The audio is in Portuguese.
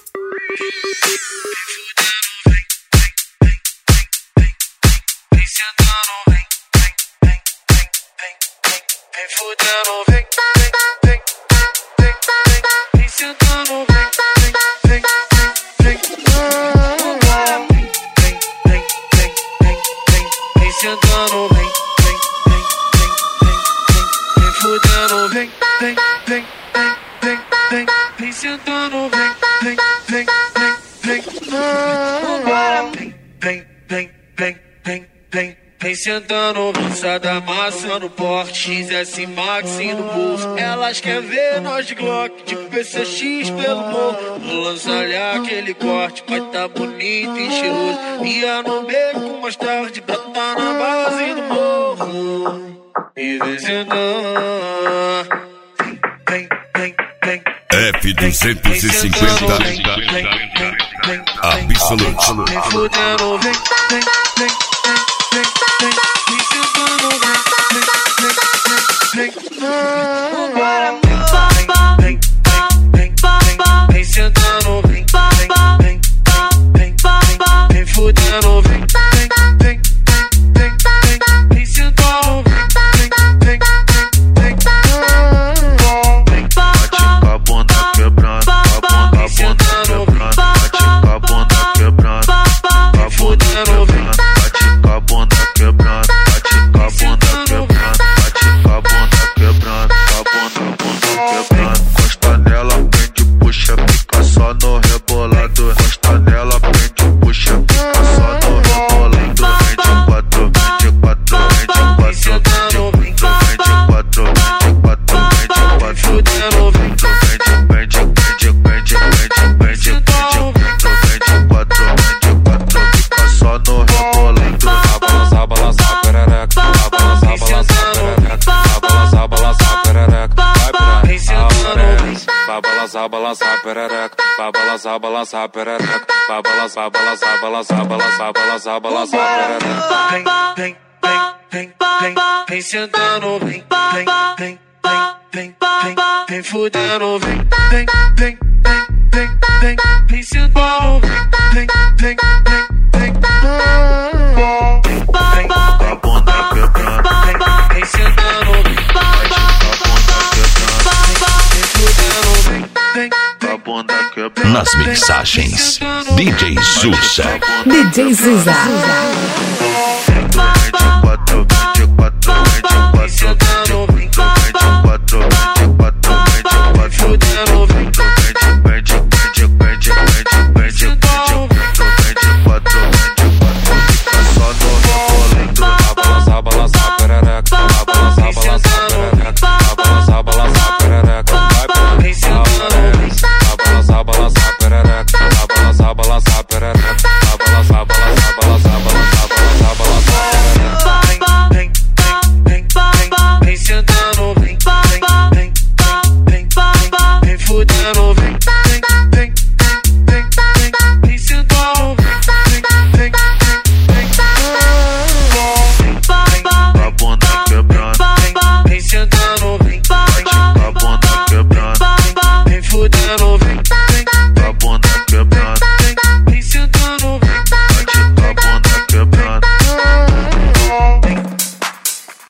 Vem sentando, lançada, amassando porte, XS Max no bolso. Elas querem ver nós de Glock, de PCX pelo morro. Vou lançar-lhe aquele corte, vai tá bonito e cheiroso. Ia no beco mais tarde, brotar na base do morro. E vem sentando, vem. F250 Absolute. Vem fudendo, vem. Vem sentando, vem fudendo, vem sentando, a bunda quebrando, a bunda quebrando, a bunda quebrando, a bunda quebrando, a bunda quebrando, a bunda quebrando, costa nela, prende, puxa, fica só no rebolado, costa nela, prende, puxa, fica só no rebolado, vende quatro, vende quatro, vende quatro, vende quatro, fica só no rebolado, balançar perereca, balançar perereca, vai pra vai balançar perereca, vai balançar perereca, vai balançar perereca. Vem sentando, vem fudendo, vem sentando, a bunda quebrando, vem sentando, a bunda quebrando. Nas mixagens DJ Zusa. DJ Zusa. Vende quatro,